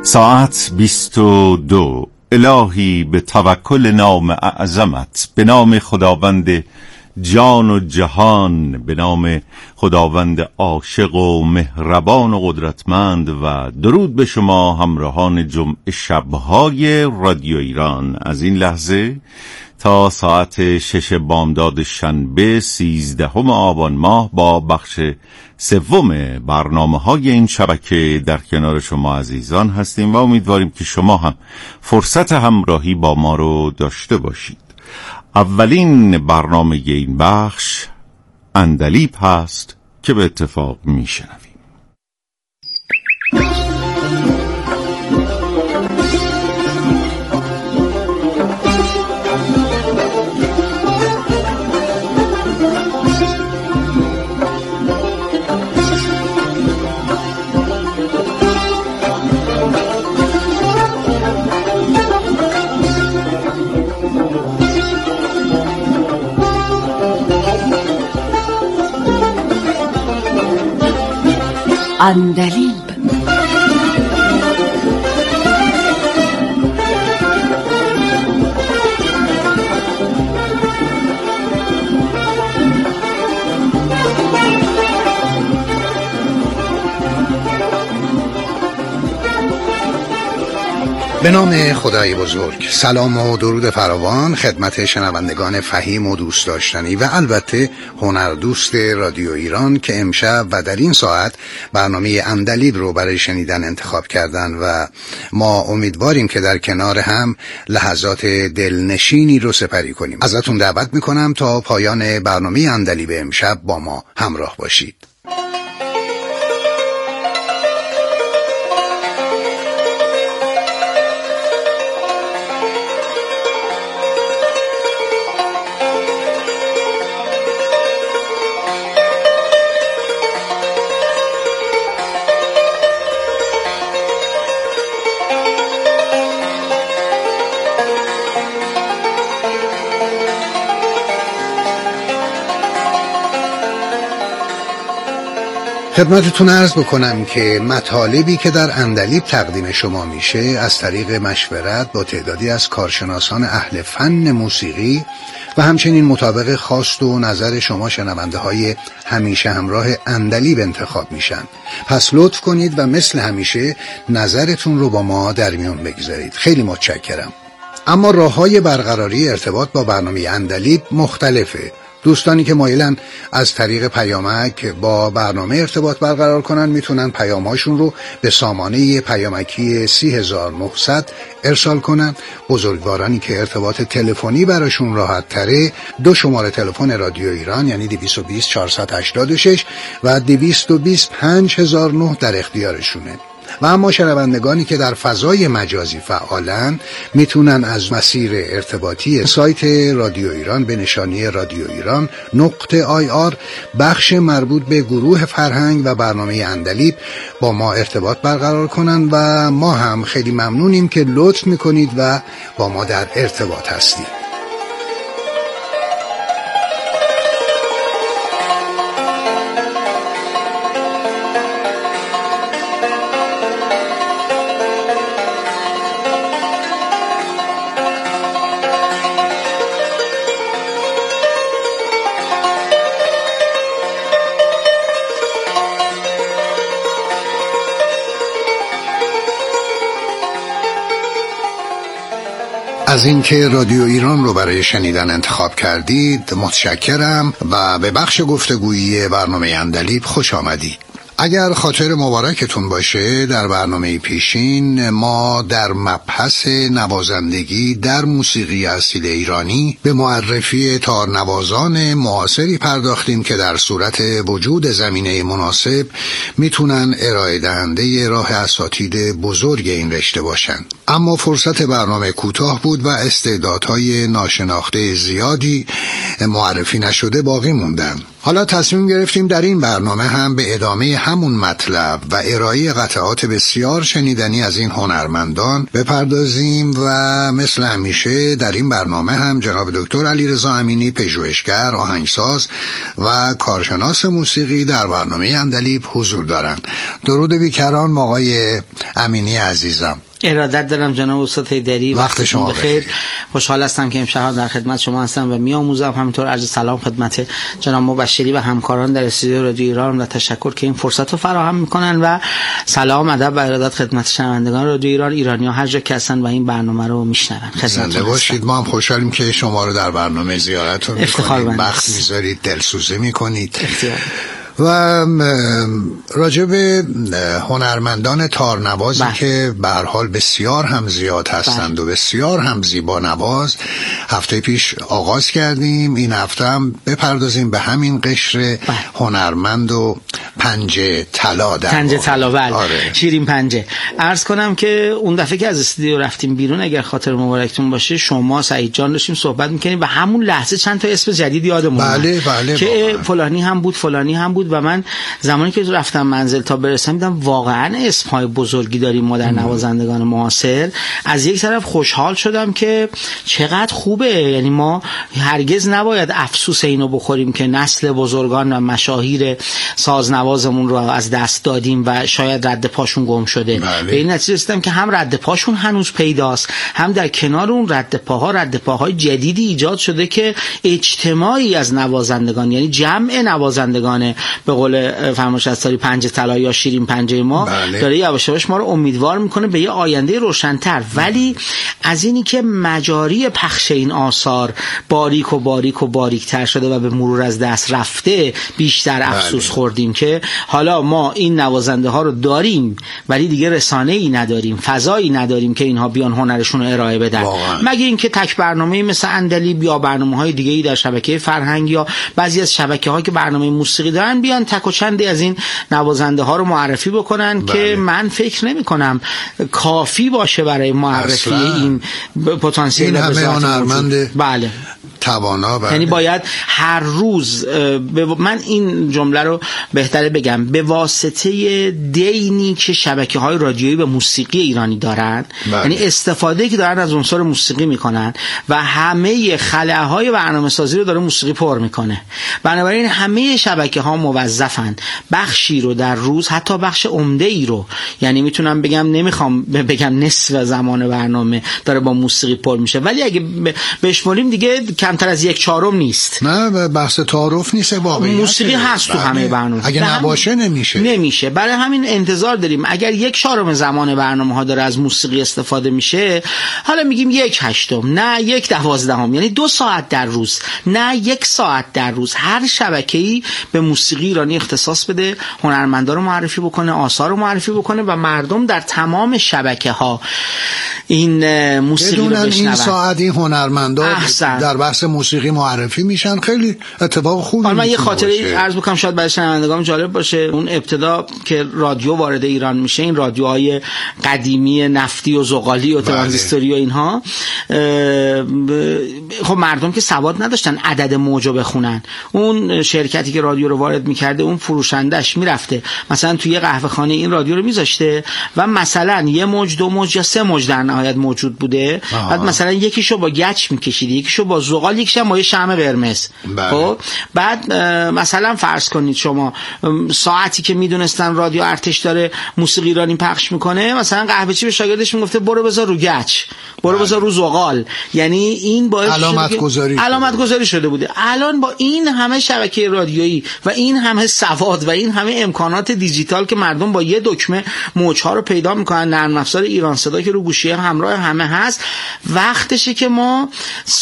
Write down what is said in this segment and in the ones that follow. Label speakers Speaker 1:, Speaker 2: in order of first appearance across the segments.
Speaker 1: ساعت 22. الهی به توکل نام اعظمت، به نام خداوند جان و جهان، به نام خداوند عاشق و مهربان و قدرتمند، و درود به شما همراهان جمعه شب‌های رادیو ایران. از این لحظه تا ساعت 6 بامداد شنبه 13 آبان ماه با بخش سوم برنامه‌های این شبکه در کنار شما عزیزان هستیم و امیدواریم که شما هم فرصت همراهی با ما رو داشته باشید. اولین برنامه این بخش عندلیب هست که به اتفاق میشنویم.
Speaker 2: عندلیب.
Speaker 3: به نام خدای بزرگ. سلام و درود فراوان خدمت شنوندگان فهیم و دوست داشتنی و البته هنردوست رادیو ایران که امشب و در این ساعت برنامه عندلیب رو برای شنیدن انتخاب کردن و ما امیدواریم که در کنار هم لحظات دلنشینی رو سپری کنیم. ازتون دعوت میکنم تا پایان برنامه عندلیب امشب با ما همراه باشید. خدمتتون عرض بکنم که مطالبی که در عندلیب تقدیم شما میشه از طریق مشورت با تعدادی از کارشناسان اهل فن موسیقی و همچنین مطابق خواست و نظر شما شنونده های همیشه همراه عندلیب انتخاب میشن. پس لطف کنید و مثل همیشه نظرتون رو با ما در میون بگذارید. خیلی متشکرم. اما راه‌های برقراری ارتباط با برنامه عندلیب مختلفه. دوستانی که مایلن از طریق پیامک با برنامه ارتباط برقرار کنن میتونن پیامهاشون رو به سامانه پیامکی 30900 ارسال کنن. بزرگوارانی که ارتباط تلفنی براشون راحت تره 2 شماره تلفن رادیو ایران یعنی 220 486 و 220 5009 در اختیارشونه. و اما شنوندگانی که در فضای مجازی فعالن میتونن از مسیر ارتباطی سایت رادیو ایران به نشانی رادیو ایران .ir بخش مربوط به گروه فرهنگ و برنامه عندلیب با ما ارتباط برقرار کنن و ما هم خیلی ممنونیم که لطف میکنید و با ما در ارتباط هستید. از اینکه رادیو ایران رو برای شنیدن انتخاب کردید متشکرم و به بخش گفتگویی برنامه عندلیب خوش آمدید. اگر خاطر مبارکتون باشه در برنامه پیشین ما در مبحث نوازندگی در موسیقی اصیل ایرانی به معرفی تارنوازان معاصری پرداختیم که در صورت وجود زمینه مناسب میتونن ارائه دهنده راه اساتید بزرگ این رشته باشن. اما فرصت برنامه کوتاه بود و استعدادهای ناشناخته زیادی معرفی نشده باقی موندن. حالا تصمیم گرفتیم در این برنامه هم به ادامه همون مطلب و ارائه قطعات بسیار شنیدنی از این هنرمندان بپردازیم و مثل همیشه در این برنامه هم جناب دکتر علیرضا امینی، پژوهشگر، آهنگساز و کارشناس موسیقی در برنامه عندلیب حضور دارند. درود بیکران آقای امینی عزیزم.
Speaker 2: ارادت دارم جناب استاد حیدری،
Speaker 3: وقت شما بخیر.
Speaker 2: خوشحال هستم که امشب در خدمت شما هستم و میآموزم. همینطور عرض سلام خدمت جناب مبشری و همکاران در استودیو رادیو ایران و تشکر که این فرصت رو فراهم میکنن و سلام ادب و ارادت خدمت شنوندگان رادیو ایران، ایرانی‌ها هر جا که هستن و این برنامه رو میشنون.
Speaker 3: زنده باشید. ما هم خوشحالیم که شما رو در برنامه زیارتتون می‌کنیم، وقت می‌ذارید، دلسوزی می‌کنید. و راجع به هنرمندان تارنوازی که به هر حال بسیار هم زیاد هستند و بسیار هم زیبا نواز هفته پیش آغاز کردیم. این هفته هم بپردازیم به همین قشر هنرمند و پنجه طلا.
Speaker 2: پنجه طلا، بله. شیرین پنجه. عرض کنم که اون دفعه که از استودیو رفتیم بیرون، اگر خاطر مبارکتون باشه، شما سعید جان داشتیم صحبت می‌کردیم و همون لحظه چند تا اسم جدید یادمون اومد که فلانی هم بود، فلانی هم بود و من زمانی که رفتم منزل تا برسم دیدم واقعا اسم‌های بزرگی داریم ما در نوازندگان معاصر. از یک طرف خوشحال شدم که چقدر خوبه، یعنی ما هرگز نباید افسوس اینو بخوریم که نسل بزرگان و مشاهیر سازنوازمون رو از دست دادیم و شاید رد پاشون گم شده. به این نتیجه رسیدم که هم رد پاشون هنوز پیداست، هم در کنار اون رد پاهای جدیدی ایجاد شده که اجتماعی از نوازندگان، یعنی جمع نوازندگان به قول فرمایش استاری پنجه طلا یا شیرین پنجه ما داره یواش یواش ما رو امیدوار میکنه به یه آینده روشن‌تر. ولی از اینی که مجاری پخش این آثار باریک و باریک‌تر شده و به مرور از دست رفته، بیشتر افسوس خوردیم که حالا ما این نوازنده ها رو داریم ولی دیگه رسانه‌ای نداریم، فضایی نداریم که اینها بیان هنرشون رو ارائه بدن، مگه اینکه تک برنامه‌ای مثل عندلیب یا برنامه‌های دیگه‌ای در شبکه فرهنگ یا بعضی از شبکه‌ها که برنامه موسیقی دارن بیان تک و چندی از این نوازنده ها رو معرفی بکنن که من فکر نمی کنم کافی باشه برای معرفی این پتانسیل
Speaker 3: همه هنرمند توانا.
Speaker 2: یعنی باید هر روز من این جمله رو بهتره بگم، به واسطه دینی که شبکه‌های رادیویی به موسیقی ایرانی دارن، یعنی استفاده که دارن از عنصر موسیقی میکنن و همه خلاهای برنامه‌سازی رو داره موسیقی پر میکنه، بنابراین همه شبکه‌ها موظفن بخشی رو در روز، حتی بخش عمده‌ای رو، یعنی میتونم بگم، نمیخوام بگم نصف زمان برنامه داره با موسیقی پر میشه، ولی اگه بشمولیم دیگه کمتر از 1/4 نیست.
Speaker 3: نه بحث تعارف نیست، واقعا
Speaker 2: موسیقی هست تو همه برنامه.
Speaker 3: اگه نباشه نمیشه. برای
Speaker 2: همین انتظار داریم اگر 1/4 زمان برنامه ها داره از موسیقی استفاده میشه، حالا میگیم 1/8، نه 1/12، یعنی 2 ساعت در روز، نه 1 ساعت در روز، هر شبکه‌ای به موسیقی ایرانی اختصاص بده، هنرمندا رو معرفی بکنه، آثار رو معرفی بکنه و مردم در تمام شبکه‌ها این موسیقی رو بشنون.
Speaker 3: این ساعت این هنرمندا در بحث موسیقی معرفی میشن، خیلی اتفاق خوبی.
Speaker 2: من یه خاطره عرض بکنم شاید برای شنوندگان جالب باشه. اون ابتدا که رادیو وارد ایران میشه، این رادیوهای قدیمی نفتی و زغالی و ترانزیستوری و اینها، خب مردم که سواد نداشتن عدد موجو بخونن. اون شرکتی که رادیو رو وارد میکرده، اون فروشندش میرفته مثلا توی قهوه خانه این رادیو رو میذاشته و مثلا 1 موج 2 موج یا 3 موج در نهایت موجود بوده. بعد مثلا یکیشو با گچ میکشیده، یکیشو با زغال، یکیشو با شمع قرمز. خب بعد مثلا فرض کنید شما ساعتی که میدونستن رادیو ارتش داره موسیقی ایرانی پخش میکنه، مثلا قهوه‌چی به شاگردش میگفته برو بذار رو گچ، برو بذار رو زغال، یعنی این باعث علامت گذاری شده بوده. الان با این همه شبکه رادیویی و این همه سواد و این همه امکانات دیجیتال که مردم با یه دکمه موج‌ها رو پیدا میکنن، نرم افزار ایران صدا که رو گوشی همراه همه هست، وقتشه که ما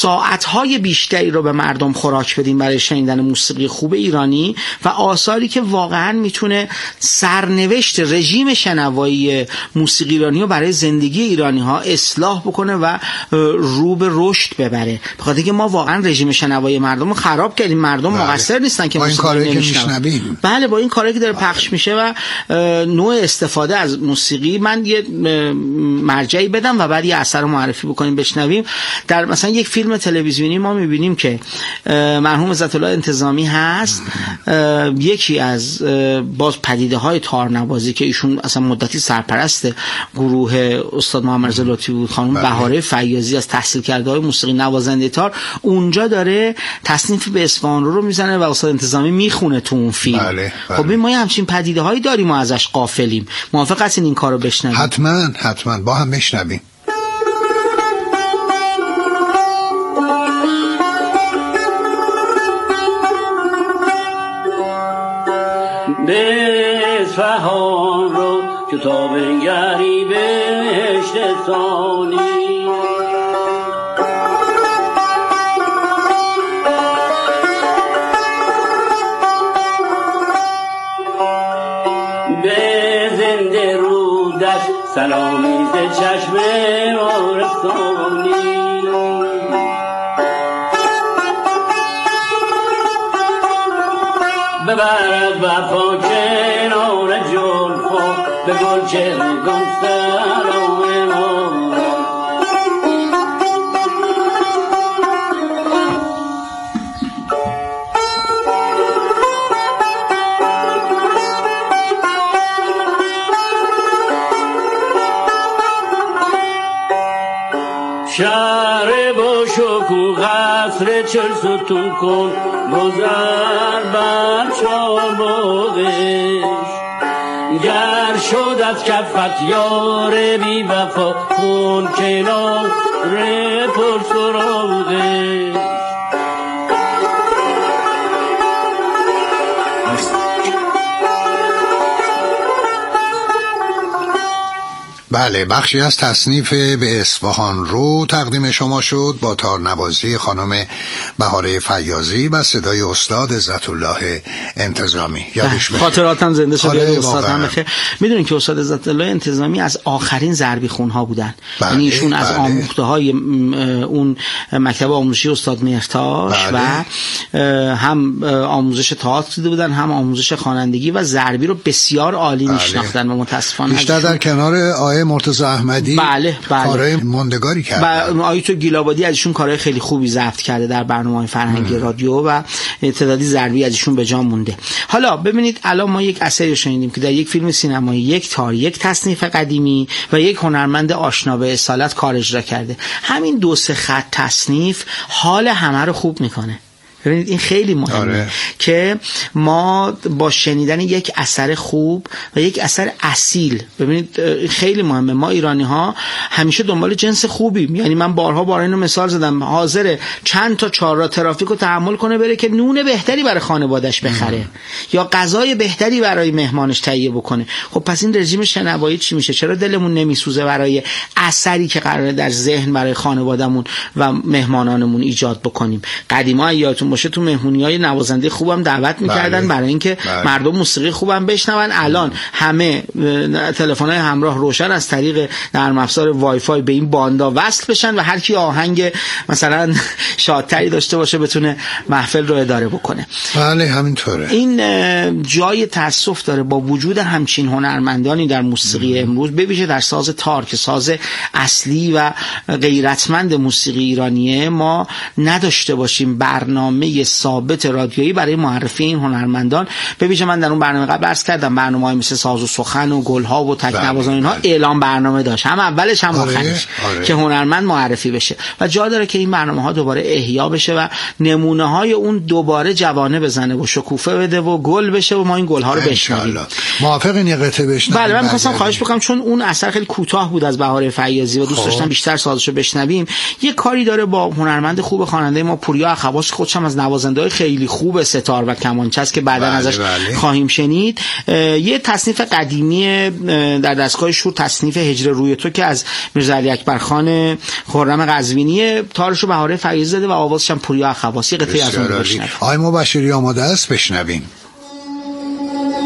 Speaker 2: ساعت‌های بیشتری رو به مردم خوراک بدیم برای شنیدن موسیقی خوب ایرانی و آثاری که واقعا میتونه سرنوشت رژیم شنوایی موسیقی ایرانی رو برای زندگی ایرانی ها اصلاح بکنه و رو به رشد ببره. بخاطر اینکه ما واقعا رژیم شنوایی مردم رو خراب کردیم. مردم مقصر نیستن که موسیقی نمیشنویم. بله، با این کاری که داره پخش میشه و نوع استفاده از موسیقی. من یه مرجعی بدم و بعد یه اثر رو معرفی بکنیم بشنویم. در مثلا یک فیلم تلویزیونی ما میبینیم که مرحوم عزت الله انتظامی هست، یکی از باز پدیده های تارنوازی که ایشون اصلا مدتی سرپرست گروه استاد محمد رضا لطفی بود، خانم بهاره فیاضی از تحصیل کرده های موسیقی نوازنده تار، اونجا داره تصنیف به اصفهان رو میزنه و استاد انتظامی میخونه تو اون فیلم.
Speaker 3: بله.
Speaker 2: خب ما همچین پدیده هایی داریم، ما ازش غافلیم. موافق هستین این کارو بشنویم؟
Speaker 3: حتما با هم بشنویم.
Speaker 4: به اصفهان رو که تا بنگری بهشت ثانی، به زنده رودش سلامی ز چشم آرستانی، ببرد وفا کنار جلفا به گلچه گم سلام ما. شهر با شکوه قصر 40 ستون کن، گذر بر چارباغش، گر شد از کفت یار بی وفا خون کنار پر سراغش.
Speaker 3: بله، بخشی از تصنیف به اصفهان رو تقدیم شما شد با تارنوازی خانم بهاره فیاضی و صدای استاد عزت الله انتظامی. یادش بخیر.
Speaker 2: خاطراتم زنده شد. استاد هم بخیر. میدونین که استاد عزت الله انتظامی از آخرین ضربی خونها بودن. یعنی ایشون از آموخته های اون مکتب آموزشی استاد مهرتاش و هم آموزش تئاتر دیده بودن، هم آموزش خوانندگی و ضربی رو بسیار عالی میشناختن و متاسفانه
Speaker 3: بیشتر در کنار آقای مرتضی احمدی کارهای ماندگاری کرده.
Speaker 2: آیتو گیلابادی ازشون کارهای خیلی خوبی ضبط کرده در برنامه‌های فرهنگی رادیو و تعدادی ضربی ازشون به جا مونده. حالا ببینید الان ما یک اثری شنیدیم که در یک فیلم سینمایی یک تار، یک تصنیف قدیمی و یک هنرمند آشنا به اصالت کار اجرا کرده. همین 2-3 خط تصنیف حال همه رو خوب میکنه. ببینید این خیلی مهمه که ما با شنیدن یک اثر خوب و یک اثر اصیل، ببینید خیلی مهمه. ما ایرانی ها همیشه دنبال جنس خوبیم. یعنی من بارها اینو مثال زدم، حاضر چند تا 4 را ترافیک رو تحمل کنه بره که نون بهتری برای خانواده‌اش بخره یا غذای بهتری برای مهمانش تهیه بکنه. خب پس این رژیم شنوایی چی میشه؟ چرا دلمون نمیسوزه برای اثری که قراره در ذهن برای خانواده‌مون و مهمانانمون ایجاد بکنیم؟ قدیما یادتون باشه تو مهمونی‌های نوازنده خوبم دعوت می‌کردن برای اینکه مردم موسیقی خوبم بشنون. الان همه تلفن‌های همراه روشن از طریق نرم افزار وای فای به این باندا وصل بشن و هر کی آهنگ مثلا شادتری داشته باشه بتونه محفل رو اداره بکنه.
Speaker 3: بله همینطوره.
Speaker 2: این جای تأسف داره با وجود همچین هنرمندانی در موسیقی امروز، ببیشه در ساز تار که ساز اصلی و غیرتمند موسیقی ایرانیه، ما نداشته باشیم برنامه ثابت رادیویی برای معرفی این هنرمندان. ببینید من در اون برنامه قبل عرض کردم برنامه‌های مثل ساز و سخن و گلها و تکنوازان اینها اعلام برنامه داشت، هم اولش هم آخرش که هنرمند معرفی بشه و جا داره که این برنامه‌ها دوباره احیا بشه و نمونه‌های اون دوباره جوانه بزنه و شکوفه بده و گل بشه و ما این گل‌ها رو بشنویم.
Speaker 3: موافقین یه قطعه بشنویم؟
Speaker 2: بله، من می‌خواستم خواهش بکنم چون اون اثر خیلی کوتاه بود از بهاره فیاضی و دوست داشتم بیشتر سازشو بشنویم. یه کاری داره با هنرمند خوب خواننده ما پوریا اخواس، خودش هم از نوازنده‌های خیلی خوب ستار و کمانچه است که بعداً ازش خواهیم شنید. یه تصنیف قدیمی در دستگاه شور، تصنیف هجر روی تو که از میرزا علی اکبر خان خرم قزوینی، تارشو بهاره فیاضی زده و آوازش هم پوریا اخواسی. قطعه از اون بشنویم.
Speaker 3: آقای مبشری آماده است؟ بشنویم.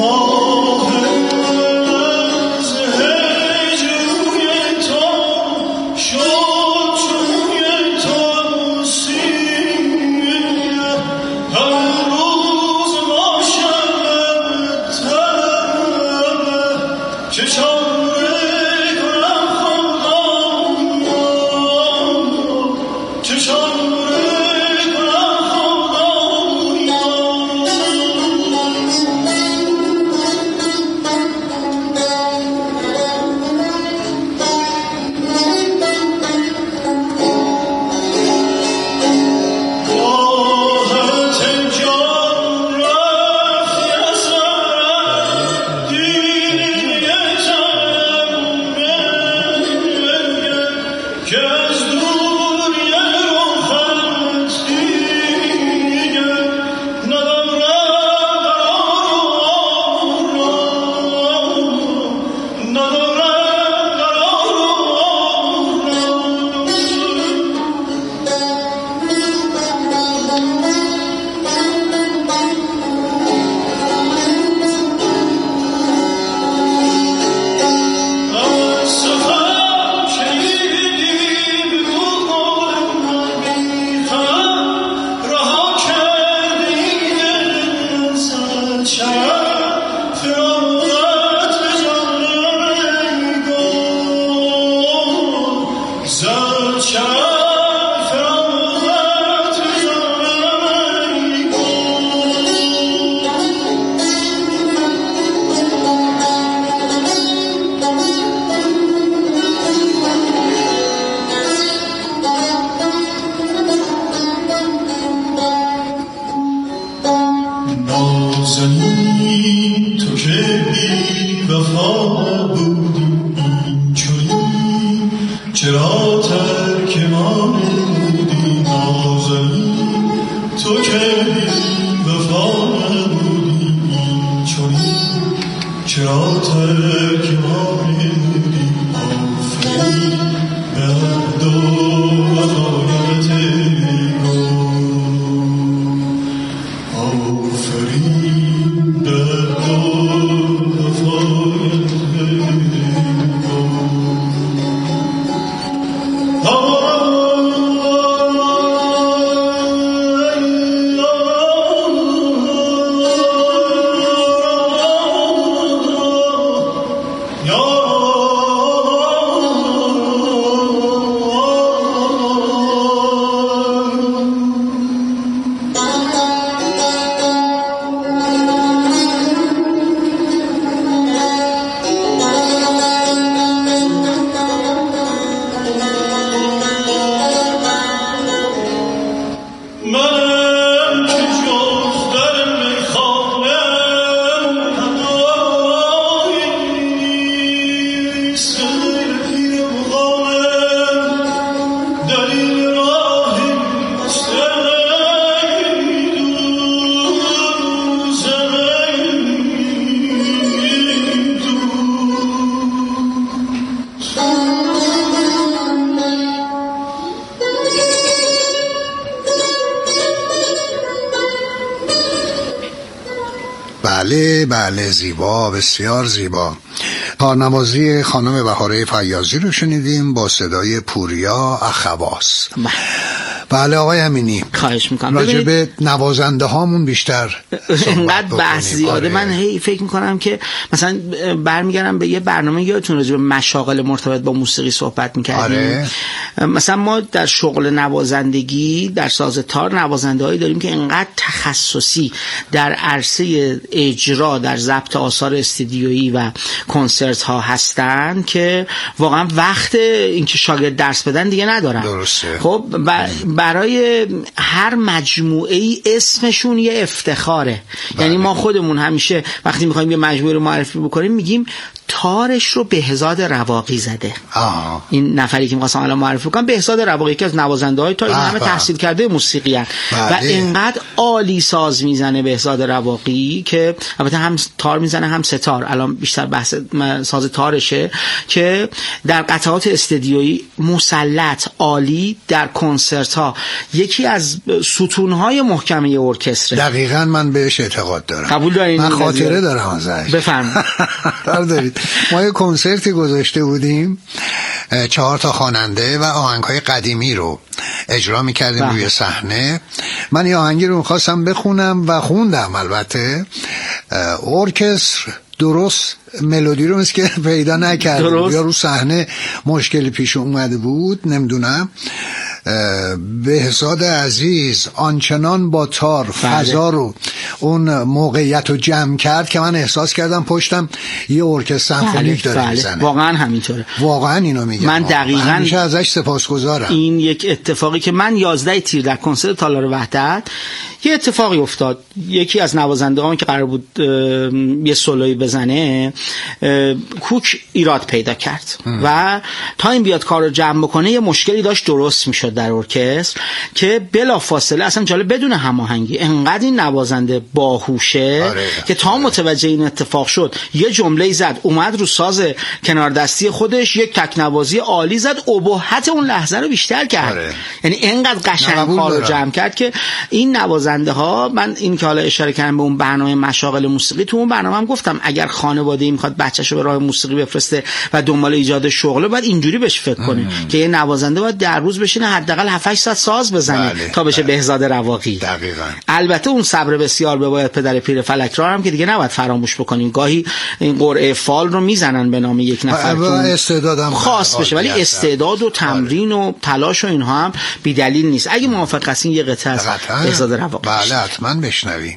Speaker 3: بله زیبا، بسیار زیبا. کارنوازی خانم بهاره فیاضی رو شنیدیم با صدای پوریا اخواس. بله آقای امینی،
Speaker 2: خواهش میکنم
Speaker 3: راجع به نوازنده هامون بیشتر
Speaker 2: اینقدر بحث زیاده. من هی فکر میکنم که مثلا برمیگردم به یه برنامه، یادتون راجع به مشاغل مرتبط با موسیقی صحبت میکردیم. مثلا ما در شغل نوازندگی در ساز تار نوازنده هایی داریم که اینقدر تخصصی در عرصه اجرا در ضبط آثار استودیویی و کنسرت ها هستن که واقعا وقت اینکه شاگرد درس بدن دیگه ندارن.
Speaker 3: درسته.
Speaker 2: خب برای هر مجموعه ای اسمشون یه افتخاره. یعنی ما خودمون همیشه وقتی میخوایم یه مجموعه رو معرفی بکنیم میگیم تارش رو بهزاد رواقی زده. این نفری که می‌خواستم الان معرفی کنم، بهزاد رواقی که از نوازنده‌های تا این همه تحصیل کرده موسیقی هست و اینقدر عالی ساز میزنه بهزاد رواقی که البته هم تار میزنه هم ستار، الان بیشتر بحث ساز تارشه، که در قطعات استدیویی مسلط عالی، در کنسرت ها یکی از ستون‌های محکمه ارکستر.
Speaker 3: دقیقاً من بهش اعتقاد دارم.
Speaker 2: قبول دارین؟
Speaker 3: من خاطره دارم ازش.
Speaker 2: بفرمایید.
Speaker 3: دارید. ما یه کنسرتی گذاشته بودیم، 4 تا خواننده و آهنگ‌های قدیمی رو اجرا می‌کردیم روی صحنه. من یه آهنگی رو می‌خواستم بخونم و خوندم، البته ارکستر درست ملودی رو مثل که پیدا نکرد یا رو صحنه مشکلی پیش اومده بود، نمیدونم. بهزاد عزیز آنچنان با تار فضا رو، اون موقعیت رو جمع کرد که من احساس کردم پشتم یه ارکستر سمفونیک داره میزنه.
Speaker 2: واقعا همینطوره،
Speaker 3: واقعا اینو میگم.
Speaker 2: من دقیقاً
Speaker 3: همیشه ازش سپاسگزارم.
Speaker 2: این یک اتفاقی که من 11 تیر در کنسرت تالار وحدت یه اتفاقی افتاد. یکی از نوازنده‌هایی که قرار بود یه سولوی بزنه، کوک ایراد پیدا کرد و تا این بیاد کار رو جمع بکنه یه مشکلی داشت درست میشد در ارکستر که بلافاصله، اصلا جالب بدون هماهنگی، انقدر این نوازنده باهوشه که تا متوجه این اتفاق شد یه جمله زد، اومد رو ساز کنار دستی خودش یک تک نوازی عالی زد، ابهت اون لحظه رو بیشتر کرد. یعنی انقدر قشنگ کار رو جمع کرد که این نوازنده ها، من این که حالا اشاره کردم به اون برنامه مشاغل موسیقی، تو اون برنامه هم گفتم اگر خانواده‌ای میخواد بچه‌شو به راه موسیقی بفرسته و دنبال ایجاد شغله، باید اینجوری بهش فکر کنه که یه نوازنده باید در روز بشینه حداقل 7-8 ساعت ساز بزنه تا بشه بهزاد رواقی.
Speaker 3: دقیقاً.
Speaker 2: البته اون صبر بسیار باید پدر پیر فلک را هم که دیگه نباید فراموش بکنیم. گاهی این قرعه فال رو میزنن به نام یک نفر که
Speaker 3: استعدادم
Speaker 2: خاص بشه، ولی استعداد و تمرین و تلاش و اینها هم بی دلیل نیست. اگه موافق هستین یه قطعه از بهزاد رواقی.
Speaker 3: بله حتما بشنویم.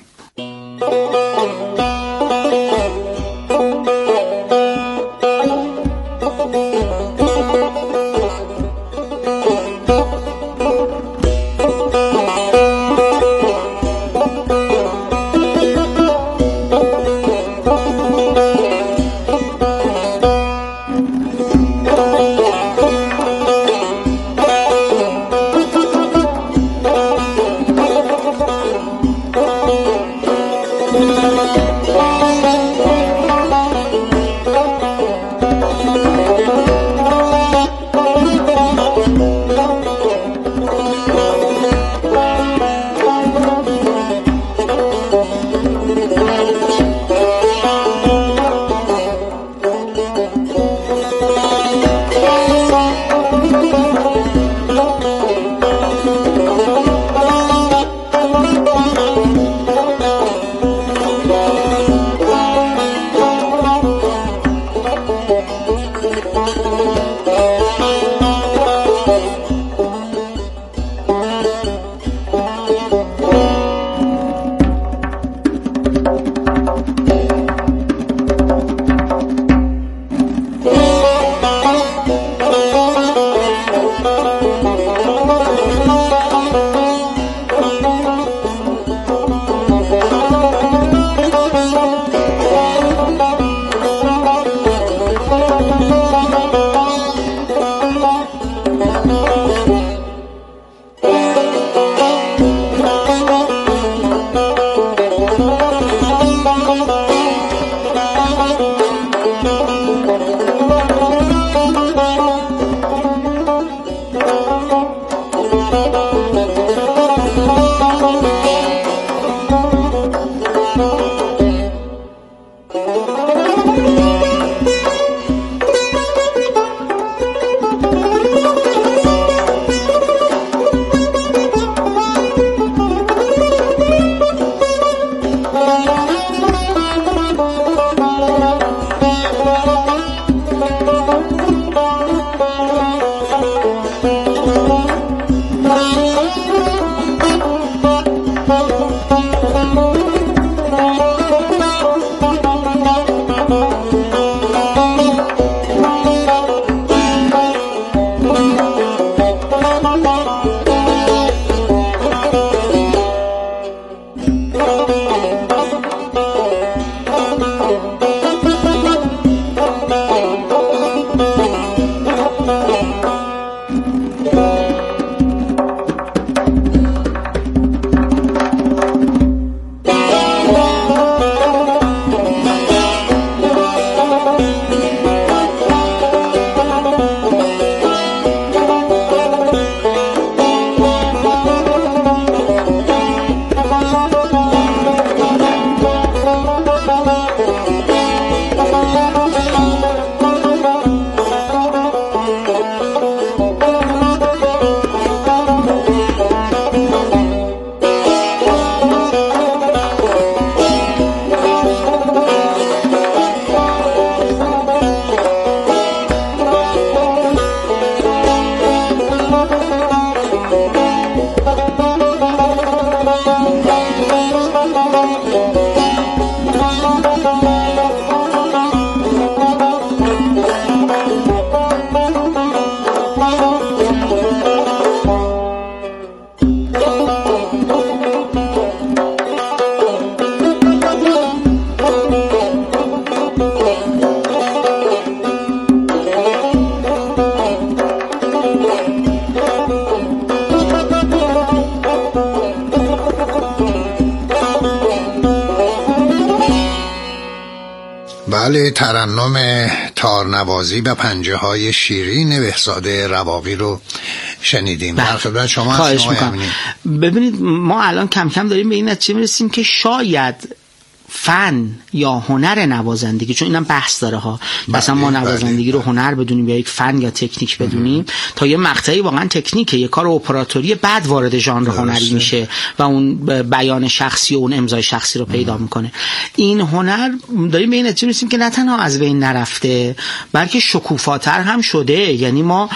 Speaker 3: بله، ترنم تارنوازی و پنجه های شیرین بهزاد رواقی رو شنیدیم. در خدمت شما هستیم.
Speaker 2: ببینید ما الان کم کم داریم به این نتیجه میرسیم که شاید فن یا هنر نوازندگی، چون اینم بحث داره ها، مثلا ما نوازندگی رو هنر بدونیم یا یک فن یا تکنیک بدونیم، تا یه مقطعی واقعا تکنیکه، یه کار اپراتوری، بعد وارد ژانر هنری میشه و اون بیان شخصی و اون امضای شخصی رو پیدا میکنه. این هنر داریم به این نتیجه میرسیم که نه تنها از بین نرفته بلکه شکوفاتر هم شده. یعنی ما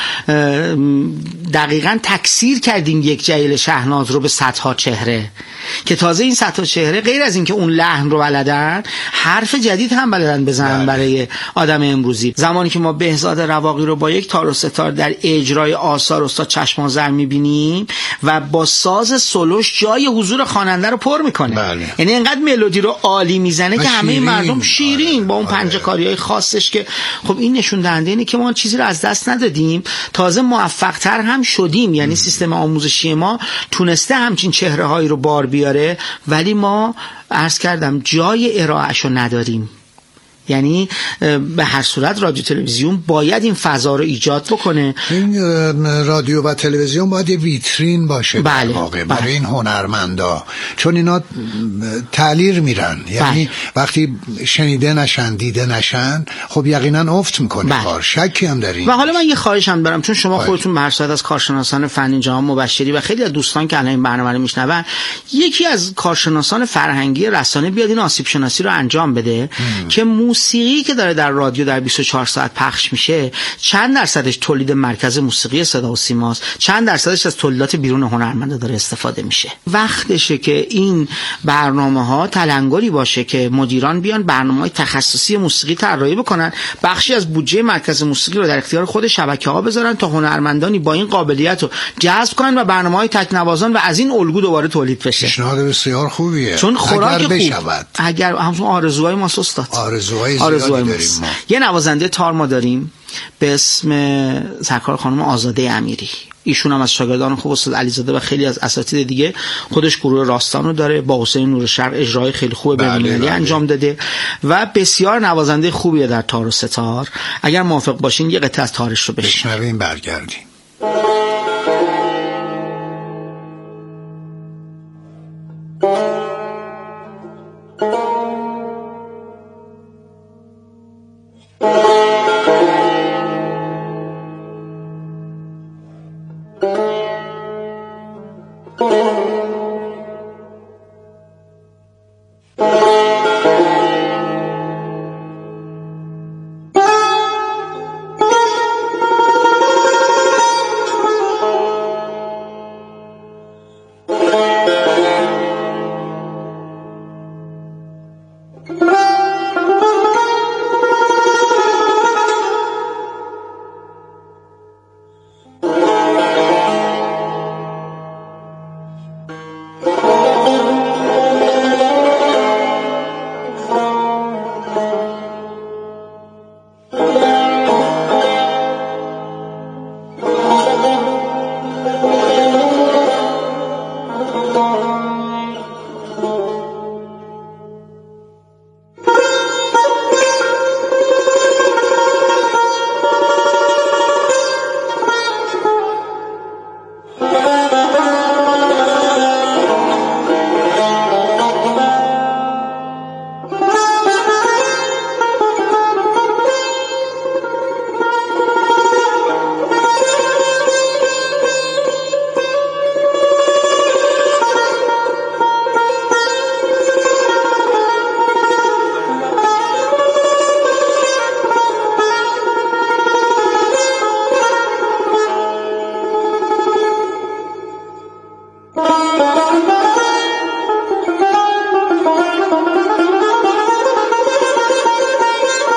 Speaker 2: دقیقاً تکثیر کردیم یک جلیل شهناز رو به صدها چهره که تازه این صدها چهره غیر از اینکه اون لحن رو بلدن، حرف جدید هم بلدن بزنن برای آدم امروزی. زمانی که ما بهزاد رواقی رو با یک تار و ستار در اجرای آثار استاد چشم آذر می‌بینیم و با ساز سولوش جای حضور خواننده رو پر میکنه، یعنی اینقدر ملودی رو عالی میزنه که همه مردم شیرین با اون پنجه‌کاری‌های خاصش، که خب این نشون دهنده اینه که ما چیزی رو از دست ندادیم، تازه موفق‌تر هم شدیم. یعنی سیستم آموزشی ما تونسته همچین چهره‌هایی رو بار بیاره، ولی ما عرض کردم جای ارائهشو نداریم. یعنی به هر صورت رادیو تلویزیون باید این فضا رو ایجاد بکنه.
Speaker 3: این رادیو و تلویزیون باید یه ویترین باشه در واقع برای این هنرمندا، چون اینا تعلیر میرن، یعنی وقتی شنیده نشن، دیده نشن، خب یقینا افت میکنه کار، شکی هم در این.
Speaker 2: و حالا من یه خواهشم دارم، چون شما خودتون به هر صورت از کارشناسان فنی جهان مبشری و خیلی از دوستان که الان این برنامه رو میشنون، یکی از کارشناسان فرهنگی رسانه بیاد این آسیب شناسی رو انجام بده که موسیقی که داره در رادیو در 24 ساعت پخش میشه چند درصدش تولید مرکز موسیقی صدا و سیماست، چند درصدش از تولیدات بیرون هنرمنده داره استفاده میشه. وقتشه که این برنامه‌ها تلنگری باشه که مدیران بیان برنامه‌های تخصصی موسیقی طراحی بکنن، بخشی از بودجه مرکز موسیقی رو در اختیار خود شبکه‌ها بذارن تا هنرمندانی با این قابلیت رو جذب کنن و برنامه‌های تکنوازان و از این الگو دوباره تولید بشه.
Speaker 3: پیشنهاد بسیار خوبیه،
Speaker 2: چون خوراک خوب
Speaker 3: بشود.
Speaker 2: اگر همون آرزوهای ما استاد،
Speaker 3: آرزوهای داریم ما.
Speaker 2: یه نوازنده تار ما داریم به اسم سرکار خانم آزاده امیری. ایشون هم از شاگردان خوب استاد علیزاده و خیلی از اساتید دیگه، خودش گروه راستان رو داره، با حسین نور شرق اجرای خیلی خوب بین‌المللی انجام داده و بسیار نوازنده خوبیه در تار و ستار. اگر موافق باشین یه قطعه از تارش رو
Speaker 3: بشنویم برگردیم.